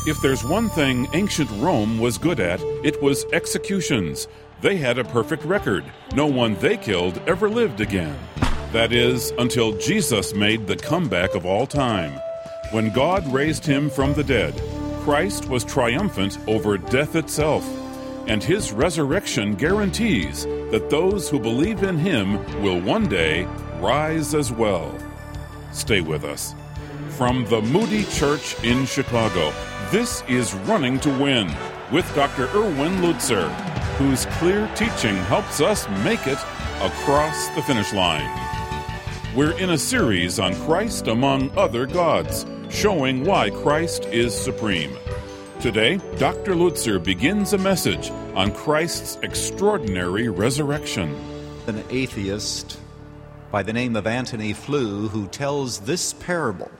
If there's one thing ancient Rome was good at, it was executions. They had a perfect record. No one they killed ever lived again. That is, until Jesus made the comeback of all time. When God raised him from the dead, Christ was triumphant over death itself. And his resurrection guarantees that those who believe in him will one day rise as well. Stay with us. From the Moody Church in Chicago, this is Running to Win with Dr. Erwin Lutzer, whose clear teaching helps us make it across the finish line. We're in a series on Christ among other gods, showing why Christ is supreme. Today, Dr. Lutzer begins a message on Christ's extraordinary resurrection. An atheist by the name of Antony Flew who tells this parable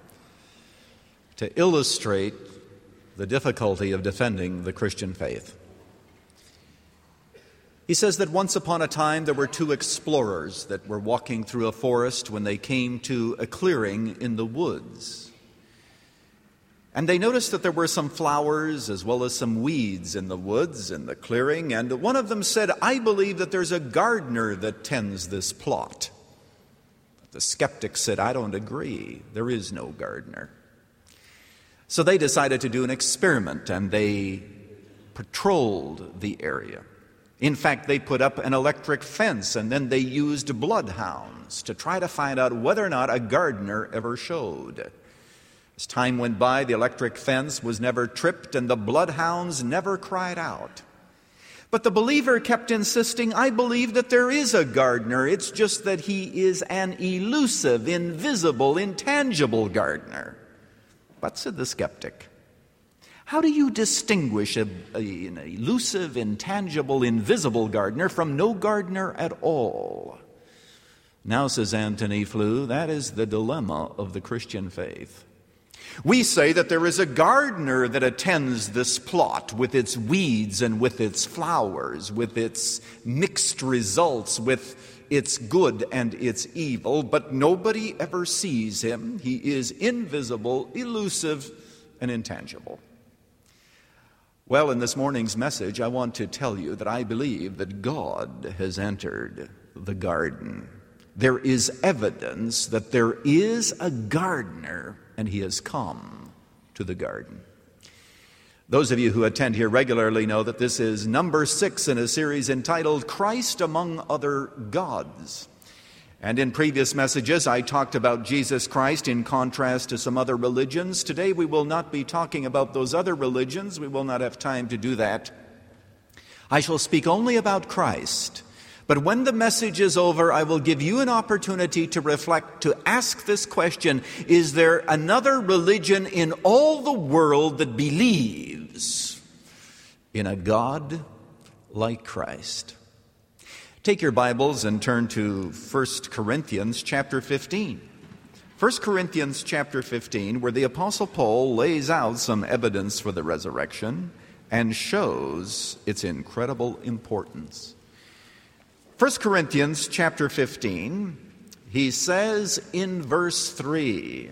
to illustrate the difficulty of defending the Christian faith. He says that once upon a time there were two explorers that were walking through a forest when they came to a clearing in the woods. And they noticed that there were some flowers as well as some weeds in the woods, in the clearing, and one of them said, "I believe that there's a gardener that tends this plot." But the skeptic said, "I don't agree. There is no gardener." So they decided to do an experiment, and they patrolled the area. In fact, they put up an electric fence, and then they used bloodhounds to try to find out whether or not a gardener ever showed. As time went by, the electric fence was never tripped, and the bloodhounds never cried out. But the believer kept insisting, "I believe that there is a gardener. It's just that he is an elusive, invisible, intangible gardener." But, said the skeptic, how do you distinguish an elusive, intangible, invisible gardener from no gardener at all? Now, says Antony Flew, that is the dilemma of the Christian faith. We say that there is a gardener that attends this plot with its weeds and with its flowers, with its mixed results, with its good and its evil, but nobody ever sees him. He is invisible, elusive, and intangible. Well, in this morning's message, I want to tell you that I believe that God has entered the garden. There is evidence that there is a gardener, and he has come to the garden. Those of you who attend here regularly know that this is number 6 in a series entitled Christ Among Other Gods. And in previous messages, I talked about Jesus Christ in contrast to some other religions. Today, we will not be talking about those other religions. We will not have time to do that. I shall speak only about Christ. But when the message is over, I will give you an opportunity to reflect, to ask this question: is there another religion in all the world that believes in a God like Christ? Take your Bibles and turn to 1 Corinthians chapter 15. 1 Corinthians chapter 15, where the Apostle Paul lays out some evidence for the resurrection and shows its incredible importance. 1 Corinthians chapter 15, he says in verse 3,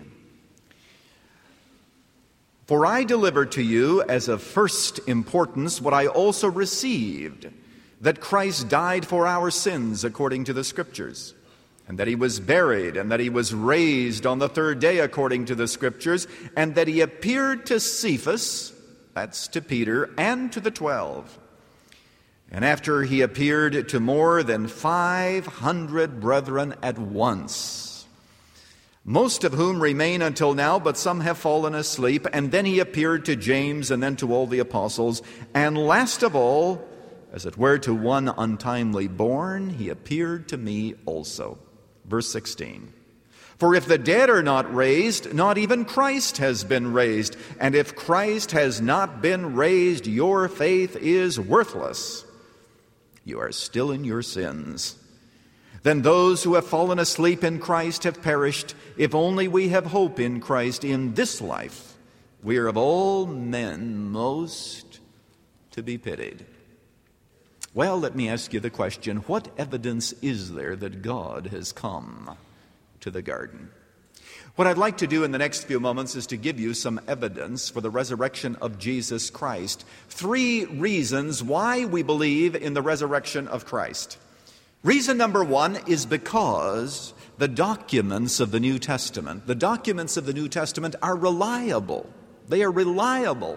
"For I delivered to you as of first importance what I also received, that Christ died for our sins according to the Scriptures, and that he was buried, and that he was raised on the third day according to the Scriptures, and that he appeared to Cephas," that's to Peter, "and to the 12. And after he appeared to more than 500 brethren at once, most of whom remain until now, but some have fallen asleep. And then he appeared to James, and then to all the apostles. And last of all, as it were to one untimely born, he appeared to me also." Verse 16. "For if the dead are not raised, not even Christ has been raised. And if Christ has not been raised, your faith is worthless. You are still in your sins. Then those who have fallen asleep in Christ have perished. If only we have hope in Christ in this life, we are of all men most to be pitied." Well, let me ask you the question, what evidence is there that God has come to the garden? What I'd like to do in the next few moments is to give you some evidence for the resurrection of Jesus Christ. 3 reasons why we believe in the resurrection of Christ. Reason number 1 is because the documents of the New Testament are reliable. They are reliable.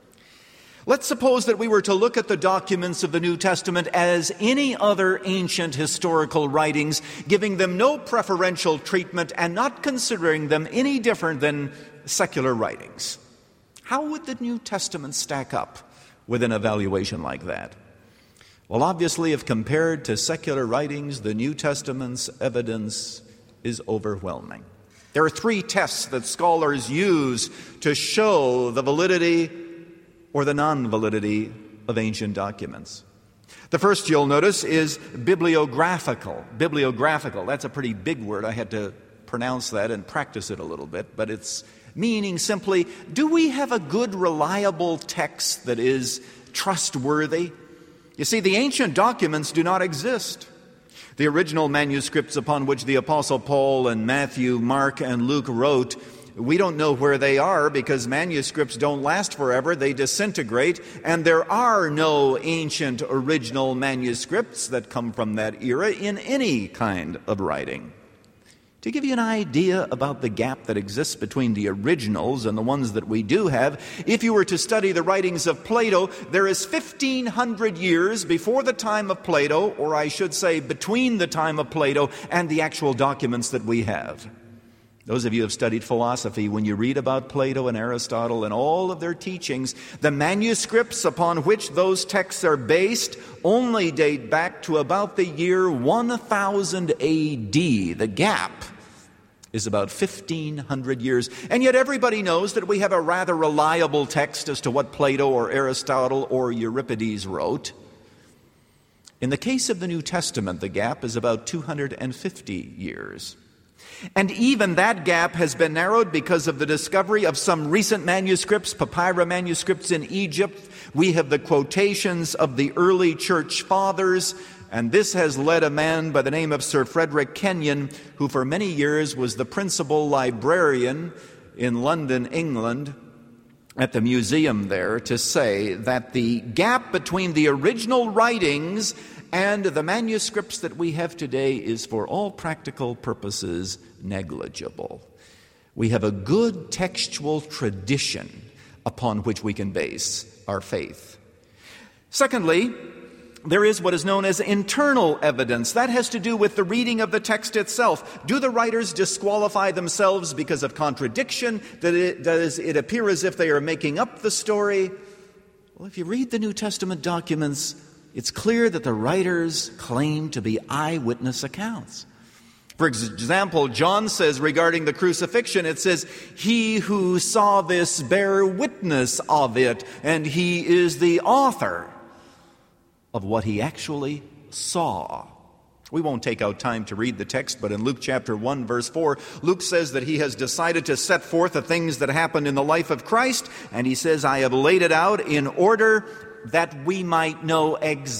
Let's suppose that we were to look at the documents of the New Testament as any other ancient historical writings, giving them no preferential treatment and not considering them any different than secular writings. How would the New Testament stack up with an evaluation like that? Well, obviously, if compared to secular writings, the New Testament's evidence is overwhelming. There are 3 tests that scholars use to show the validity or the non-validity of ancient documents. The first you'll notice is bibliographical. Bibliographical, that's a pretty big word. I had to pronounce that and practice it a little bit, but it's meaning simply, do we have a good, reliable text that is trustworthy? You see, the ancient documents do not exist. The original manuscripts upon which the Apostle Paul and Matthew, Mark, and Luke wrote, we don't know where they are because manuscripts don't last forever. They disintegrate, and there are no ancient original manuscripts that come from that era in any kind of writing. To give you an idea about the gap that exists between the originals and the ones that we do have, if you were to study the writings of Plato, there is 1,500 years before the time of Plato, or I should say between the time of Plato and the actual documents that we have. Those of you who have studied philosophy, when you read about Plato and Aristotle and all of their teachings, the manuscripts upon which those texts are based only date back to about the year 1000 A.D. The gap is about 1,500 years. And yet everybody knows that we have a rather reliable text as to what Plato or Aristotle or Euripides wrote. In the case of the New Testament, the gap is about 250 years. And even that gap has been narrowed because of the discovery of some recent manuscripts, papyrus manuscripts in Egypt. We have the quotations of the early church fathers, and this has led a man by the name of Sir Frederick Kenyon, who for many years was the principal librarian in London, England, at the museum there, to say that the gap between the original writings and the manuscripts that we have today is for all practical purposes negligible. We have a good textual tradition upon which we can base our faith. Secondly, there is what is known as internal evidence. That has to do with the reading of the text itself. Do the writers disqualify themselves because of contradiction? Does it appear as if they are making up the story? Well, if you read the New Testament documents, it's clear that the writers claim to be eyewitness accounts. For example, John says regarding the crucifixion, it says, "He who saw this bare witness of it," and he is the author of what he actually saw. We won't take out time to read the text, but in Luke chapter 1, verse 4, Luke says that he has decided to set forth the things that happened in the life of Christ, and he says, "I have laid it out in order that we might know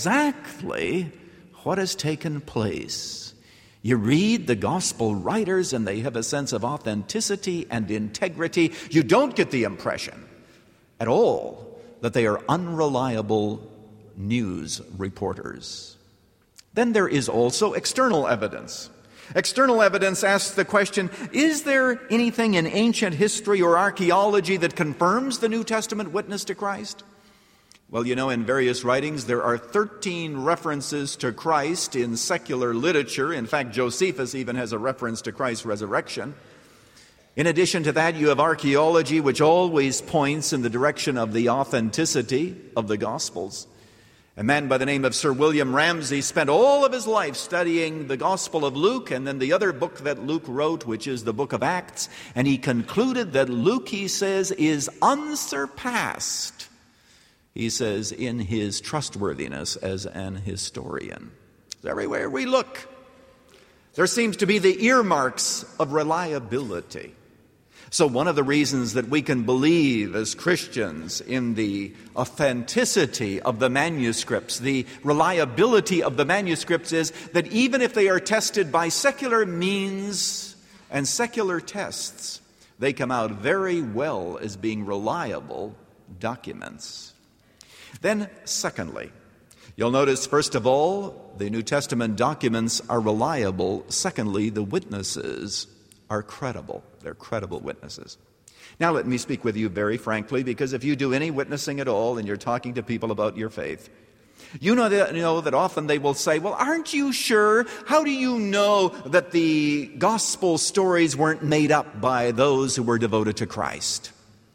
exactly what has taken place." You read the gospel writers and they have a sense of authenticity and integrity. You don't get the impression at all that they are unreliable news reporters. Then there is also external evidence. External evidence asks the question, is there anything in ancient history or archaeology that confirms the New Testament witness to Christ? Well, you know, in various writings, there are 13 references to Christ in secular literature. In fact, Josephus even has a reference to Christ's resurrection. In addition to that, you have archaeology, which always points in the direction of the authenticity of the Gospels. A man by the name of Sir William Ramsay spent all of his life studying the Gospel of Luke and then the other book that Luke wrote, which is the book of Acts, and he concluded that Luke, he says, is unsurpassed, he says, in his trustworthiness as an historian. Everywhere we look, there seems to be the earmarks of reliability. So one of the reasons that we can believe as Christians in the authenticity of the manuscripts, the reliability of the manuscripts, is that even if they are tested by secular means and secular tests, they come out very well as being reliable documents. Then, secondly, you'll notice, first of all, the New Testament documents are reliable. Secondly, the witnesses are credible. They're credible witnesses. Now, let me speak with you very frankly, because if you do any witnessing at all and you're talking to people about your faith, you know that often they will say, well, aren't you sure? How do you know that the gospel stories weren't made up by those who were devoted to Christ?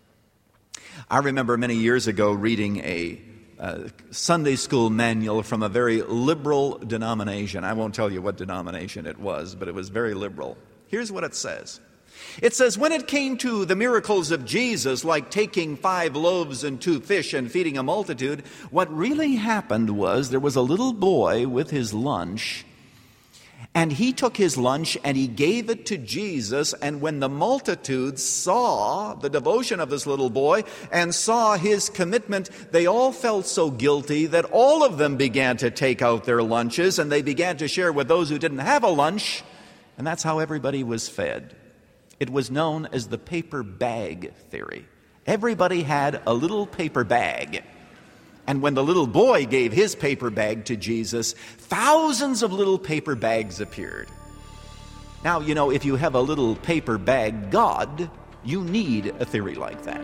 I remember many years ago reading a Sunday school manual from a very liberal denomination. I won't tell you what denomination it was, but it was very liberal. Here's what it says. It says, when it came to the miracles of Jesus, like taking 5 loaves and 2 fish and feeding a multitude, what really happened was there was a little boy with his lunch, and he took his lunch and he gave it to Jesus, and when the multitude saw the devotion of this little boy and saw his commitment, they all felt so guilty that all of them began to take out their lunches, and they began to share with those who didn't have a lunch, and that's how everybody was fed. It was known as the paper bag theory. Everybody had a little paper bag. And when the little boy gave his paper bag to Jesus, thousands of little paper bags appeared. Now, if you have a little paper bag God, you need a theory like that.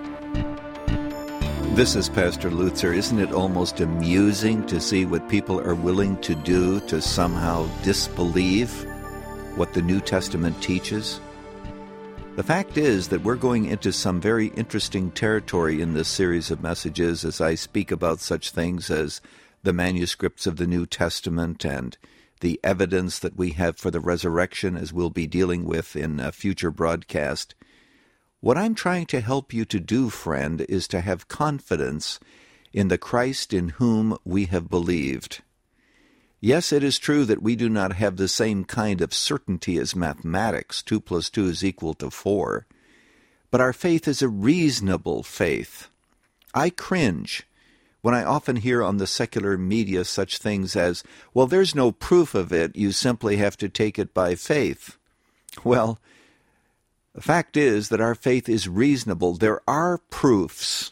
This is Pastor Lutzer. Isn't it almost amusing to see what people are willing to do to somehow disbelieve what the New Testament teaches? The fact is that we're going into some very interesting territory in this series of messages as I speak about such things as the manuscripts of the New Testament and the evidence that we have for the resurrection, as we'll be dealing with in a future broadcast. What I'm trying to help you to do, friend, is to have confidence in the Christ in whom we have believed. Yes, it is true that we do not have the same kind of certainty as mathematics, 2 + 2 is equal to 4, but our faith is a reasonable faith. I cringe when I often hear on the secular media such things as, well, there's no proof of it, you simply have to take it by faith. Well, the fact is that our faith is reasonable. There are proofs.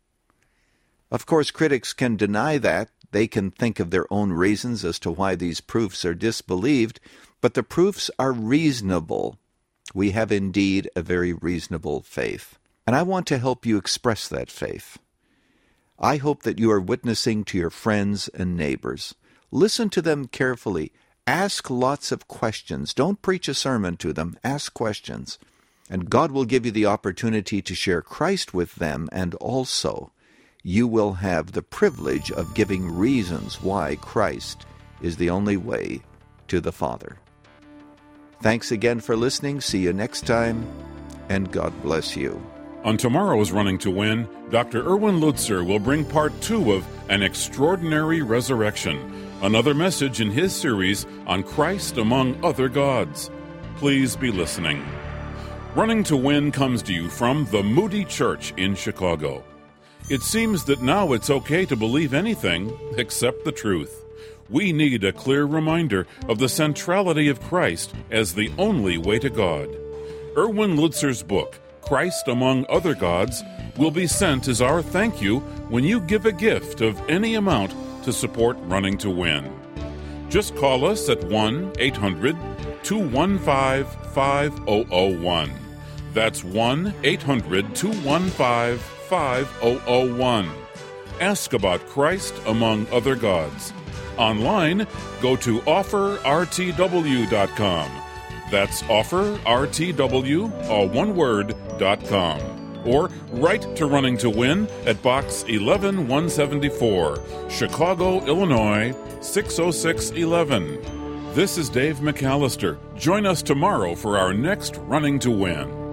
Of course, critics can deny that. They can think of their own reasons as to why these proofs are disbelieved, but the proofs are reasonable. We have indeed a very reasonable faith. And I want to help you express that faith. I hope that you are witnessing to your friends and neighbors. Listen to them carefully. Ask lots of questions. Don't preach a sermon to them. Ask questions. And God will give you the opportunity to share Christ with them, and also you will have the privilege of giving reasons why Christ is the only way to the Father. Thanks again for listening. See you next time, and God bless you. On tomorrow's Running to Win, Dr. Erwin Lutzer will bring part 2 of An Extraordinary Resurrection, another message in his series on Christ among other gods. Please be listening. Running to Win comes to you from the Moody Church in Chicago. It seems that now it's okay to believe anything except the truth. We need a clear reminder of the centrality of Christ as the only way to God. Erwin Lutzer's book, Christ Among Other Gods, will be sent as our thank you when you give a gift of any amount to support Running to Win. Just call us at 1-800-215-5001. That's 1-800-215-5001. Ask about Christ Among Other Gods. Online, go to offerrtw.com. That's offerrtw, all one word, .com. Or write to Running to Win at Box 11174, Chicago, Illinois, 60611. This is Dave McAllister. Join us tomorrow for our next Running to Win.